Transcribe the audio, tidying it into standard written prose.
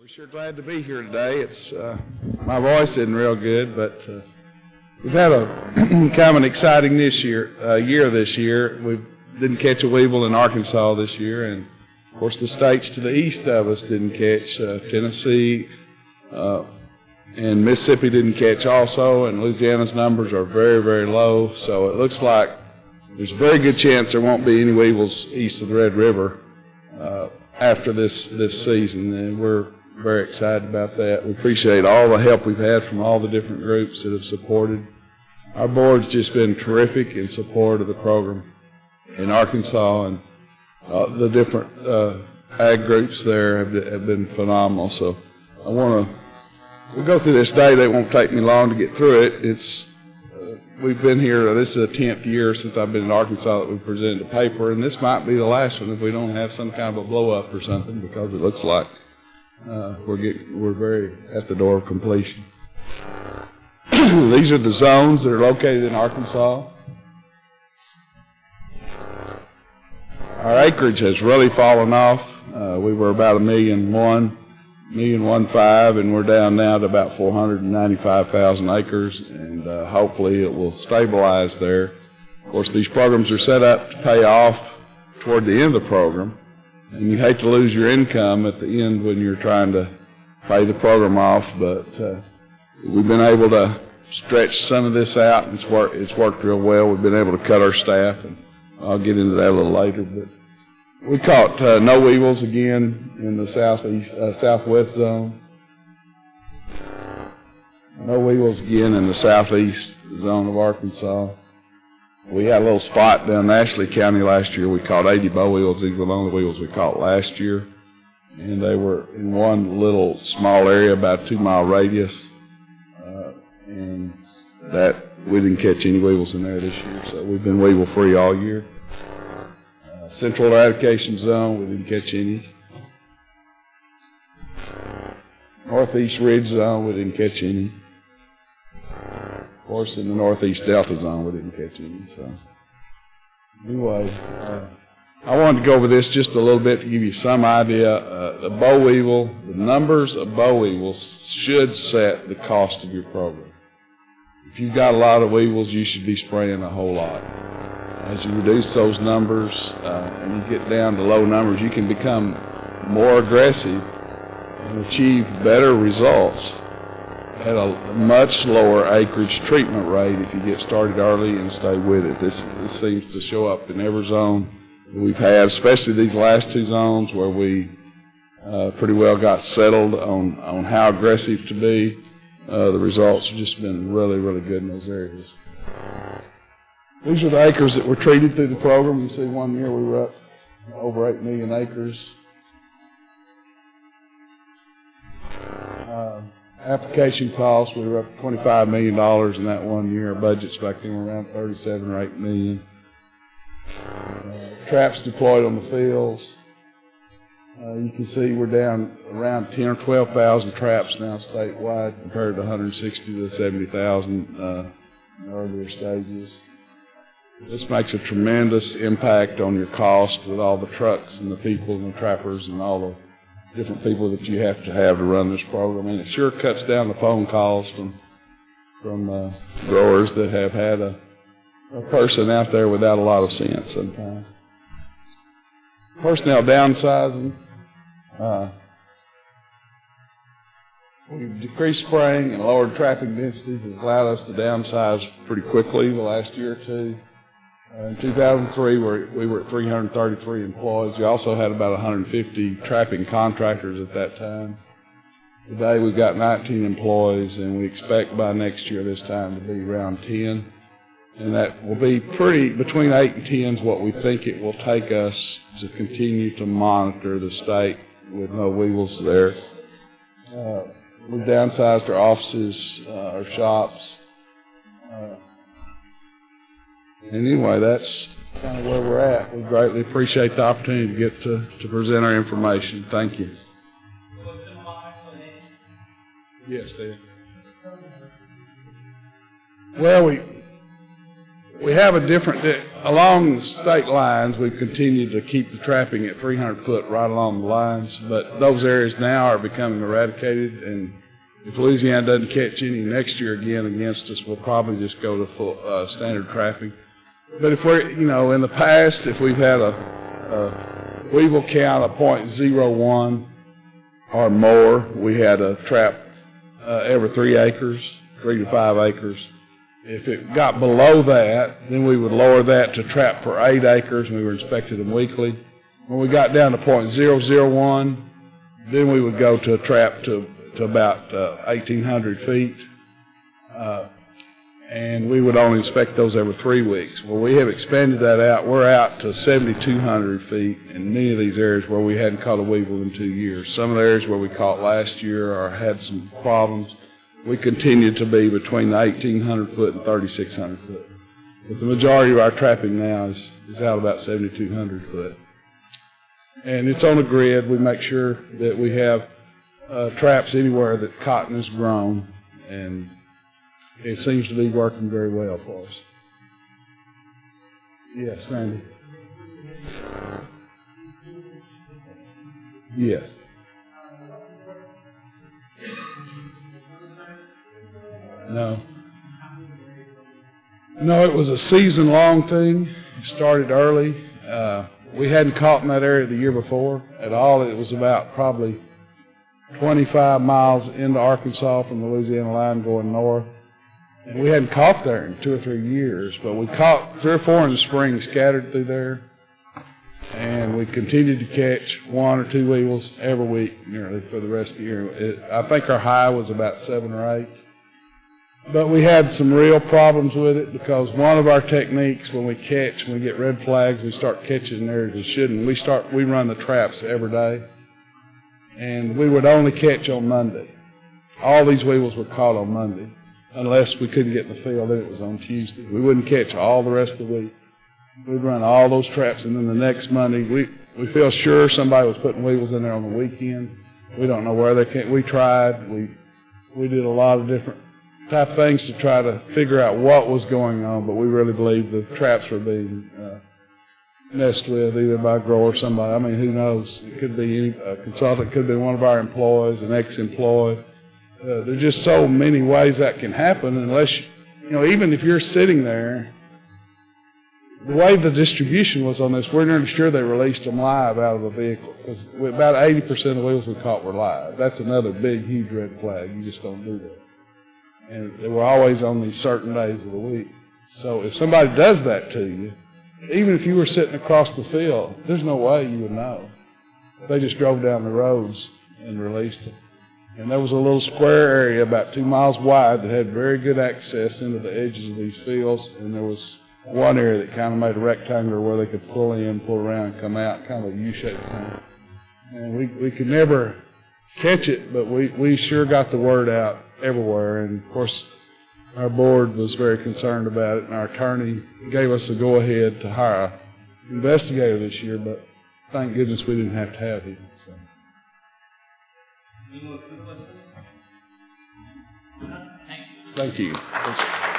We're sure glad to be here today. It's my voice isn't real good, but we've had a kind of an exciting year this year. We didn't catch a weevil in Arkansas this year, and of course the states to the east of us didn't catch. Tennessee and Mississippi didn't catch also, and Louisiana's numbers are very, very low. So it looks like there's a very good chance there won't be any weevils east of the Red River after this season, and we're very excited about that. We appreciate all the help we've had from all the different groups that have supported. Our board's just been terrific in support of the program in Arkansas, and the different ag groups there have been phenomenal. So we'll go through this day. It won't take me long to get through it. We've been here, this is the 10th year since I've been in Arkansas that we've presented a paper, and this might be the last one if we don't have some kind of a blow-up or something, because it looks like we're very at the door of completion. These are the zones that are located in Arkansas. Our acreage has really fallen off. We were about 1,115,000, and we're down now to about 495,000 acres, and hopefully it will stabilize there. Of course, these programs are set up to pay off toward the end of the program, and you hate to lose your income at the end when you're trying to pay the program off, but we've been able to stretch some of this out, and it's worked real well. We've been able to cut our staff, and I'll get into that a little later. But we caught no weevils again in the southwest zone. No weevils again in the southeast zone of Arkansas. We had a little spot down in Ashley County last year. We caught 80 boll weevils. These were the only weevils we caught last year. And they were in one little small area, about a 2-mile radius. And that we didn't catch any weevils in there this year. So we've been weevil free all year. Central eradication zone, we didn't catch any. Northeast ridge zone, we didn't catch any. Of course, in the northeast delta zone, we didn't catch any. So anyway, I wanted to go over this just a little bit to give you some idea. The boll weevil, the numbers of boll weevils should set the cost of your program. If you've got a lot of weevils, you should be spraying a whole lot. As you reduce those numbers and you get down to low numbers, you can become more aggressive and achieve better results at a much lower acreage treatment rate if you get started early and stay with it. This seems to show up in every zone that we've had, especially these last two zones where we pretty well got settled on how aggressive to be. The results have just been really, really good in those areas. These are the acres that were treated through the program. You see, one year we were up over 8 million acres. Application costs, we were up $25 million in that one year. Our budgets back then were around 37 or 8 million. Traps deployed on the fields. You can see we're down around 10 or 12,000 traps now statewide compared to 160 to 70,000 in earlier stages. This makes a tremendous impact on your cost with all the trucks and the people and the trappers and all the different people that you have to run this program. And it sure cuts down the phone calls from growers that have had a person out there without a lot of sense sometimes. Personnel downsizing. We've decreased spraying and lowered trapping densities. Has allowed us to downsize pretty quickly the last year or two. In 2003, we were at 333 employees. We also had about 150 trapping contractors at that time. Today, we've got 19 employees, and we expect by next year this time to be around 10. And that will be between 8 and 10 is what we think it will take us to continue to monitor the state with no weevils there. We've downsized our offices, our shops. And anyway, that's kind of where we're at. We greatly appreciate the opportunity to get to present our information. Thank you. Yes, Dad. Well, We have a different, along the state lines, we've continued to keep the trapping at 300 foot right along the lines, but those areas now are becoming eradicated, and if Louisiana doesn't catch any next year again against us, we'll probably just go to full standard trapping. But if we're, in the past, if we've had a weevil count of .01 or more, we had a trap every 3 acres, 3 to 5 acres. If it got below that, then we would lower that to trap for 8 acres, and we were inspecting them weekly. When we got down to .001, then we would go to a trap to about 1,800 feet, and we would only inspect those every 3 weeks. Well, we have expanded that out. We're out to 7,200 feet in many of these areas where we hadn't caught a weevil in 2 years. Some of the areas where we caught last year or had some problems, we continue to be between the 1,800 foot and 3,600 foot. But the majority of our trapping now is out about 7,200 foot. And it's on a grid. We make sure that we have traps anywhere that cotton is grown, and it seems to be working very well for us. Yes, Randy. Yes. No, it was a season-long thing. It started early. We hadn't caught in that area the year before at all. It was about probably 25 miles into Arkansas from the Louisiana line going north. And we hadn't caught there in 2 or 3 years, but we caught 3 or 4 in the spring scattered through there. And we continued to catch 1 or 2 weevils every week nearly for the rest of the year. I think our high was about 7 or 8. But we had some real problems with it because one of our techniques when we get red flags, we start catching in areas we shouldn't. We run the traps every day, and we would only catch on Monday. All these weevils were caught on Monday, unless we couldn't get in the field, then it was on Tuesday. We wouldn't catch all the rest of the week. We'd run all those traps, and then the next Monday, we feel sure somebody was putting weevils in there on the weekend. We don't know where they came. We tried. We did a lot of different type of things to try to figure out what was going on, but we really believe the traps were being messed with either by a grower or somebody. I mean, who knows? It could be a consultant, it could be one of our employees, an ex-employee. There's just so many ways that can happen unless, even if you're sitting there, the way the distribution was on this, we're nearly sure they released them live out of the vehicle because about 80% of the weevils we caught were live. That's another big, huge red flag. You just don't do that. And they were always on these certain days of the week. So if somebody does that to you, even if you were sitting across the field, there's no way you would know. They just drove down the roads and released them. And there was a little square area about 2 miles wide that had very good access into the edges of these fields, and there was one area that kind of made a rectangle where they could pull in, pull around, and come out, kind of a U-shaped thing. And we could never catch it, but we sure got the word out everywhere. And of course, our board was very concerned about it, and our attorney gave us the go-ahead to hire an investigator this year, but thank goodness we didn't have to have him. So. Thank you.